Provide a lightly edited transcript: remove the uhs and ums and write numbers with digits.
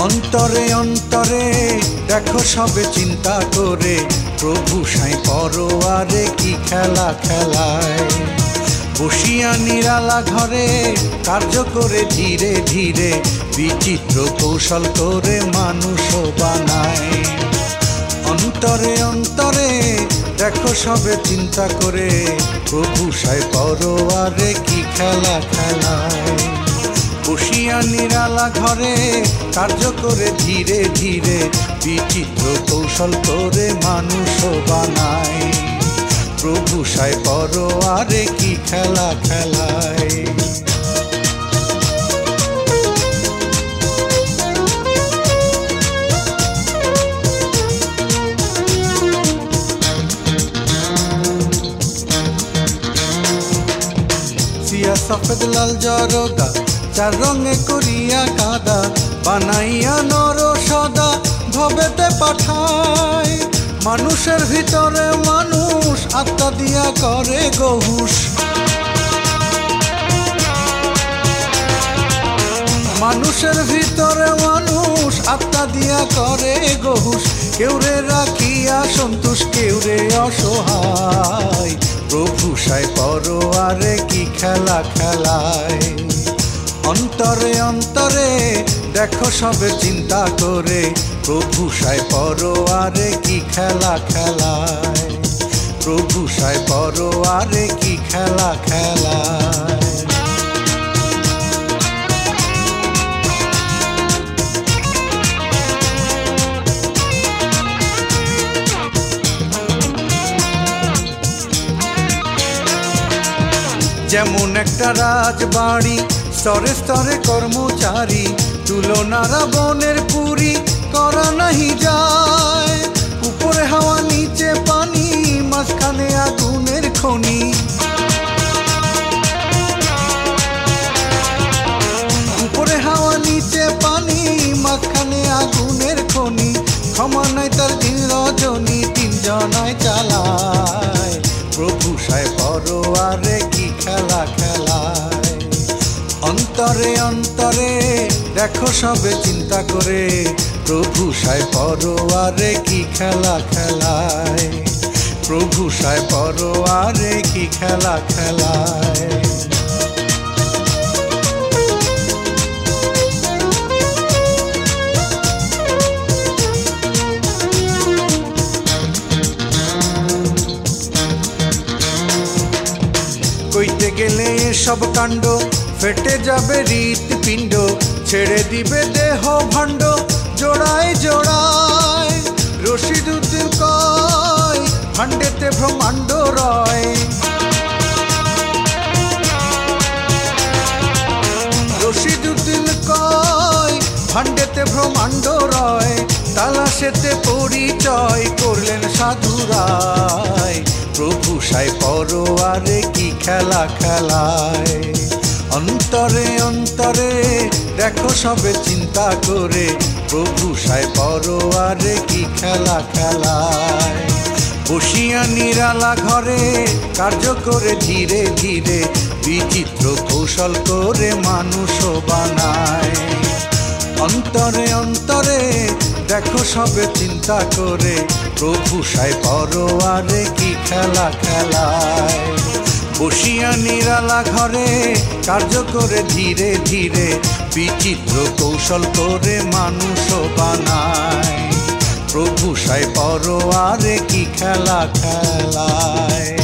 অন্তরে অন্তরে দেখো সবে চিন্তা করে, প্রভু সাই পরোয়ারে কি খেলা খেলায়। বসিয়া নিরালা ঘরে কার্য করে ধীরে ধীরে, বিচিত্র কৌশল করে মানুষ বানায়। অন্তরে অন্তরে দেখো সবে চিন্তা করে, প্রভু সাই পরোয়ারে কি খেলা খেলায়। বসিয়া নিরালা ঘরে কার্য করে ধীরে ধীরে, বিচিত্র কৌশল করে মানুষ বানায়। প্রভু সাই পরোয়ারে কি খেলা খেলায়। সিয়া সফেদ লাল জরদা চার রঙে করিয়া কাদা, বানাইয়া নর সদা ভবেতে পাঠায়। মানুষের ভিতরে মানুষ আত্মা দিয়া করে গহুষ। মানুষের ভিতরে মানুষ আত্মা দিয়া করে গহুষ। কেউরে রাখিয়া সন্তোষ, কেউরে অসহায়। প্রভু সাই পরোয়ারে কি খেলা খেলায়। অন্তরে অন্তরে দেখো সবে চিন্তা করে, প্রভু সাই পরোয়ারে কি খেলা খেলায়। প্রভু সাই পরোয়ারে কি খেলা খেলায়। যেমন একটা রাজবাড়ি, স্তরে স্তরে কর্মচারী, তুলনারা বনের পুরী করা নাহি যায়। উপরে হাওয়া নিচে পানি, মাঝখানে আগুনের খনি। উপরে হাওয়া নিচে পানি, মাঝখানে আগুনের খনি। ক্ষমা নাই তার দিন রজনী, তিনজনায় চালায়। প্রভু সাই পরোয়ারে কি খেলা খেলায়। অন্তরে অন্তরে দেখো সবে চিন্তা করে, প্রভু সাই পরোয়ারে কি খেলা খেলায়। প্রভু সাই পরোয়ারে কি খেলা খেলায়। কইতে গেলে সব কাণ্ড ফেটে যাবে হৃৎপিণ্ড, ছেড়ে দিবে দেহ ভাণ্ড জোড়ায় জোড়ায়। রশিদুদ্দিন কয় ভাণ্ডেতে ব্রহ্মাণ্ড রয়। রশিদুদ্দিন কয় ভাণ্ডেতে ব্রহ্মাণ্ড রয়। তালাশেতে পরিচয় করলেন সাধুরায়। প্রভু সাই পরোয়ারে কি খেলা খেলায়। অন্তরে অন্তরে দেখো সবে চিন্তা করে, প্রভু সাই পরোয়ারে কি খেলা খেলায়। বসিয়া নিরালা ঘরে কার্য করে ধীরে ধীরে, বিচিত্র কৌশল করে মানুষ বানায়। অন্তরে অন্তরে দেখো সবে চিন্তা করে, প্রভু সাই পরোয়ারে কি খেলা খেলায়। বসিয়া নিরালা ঘরে কার্য করে ধীরে ধীরে, বিচিত্র কৌশল করে মানুষ বানায়। প্রভু সাই পরোয়ারে কি খেলা খেলায়।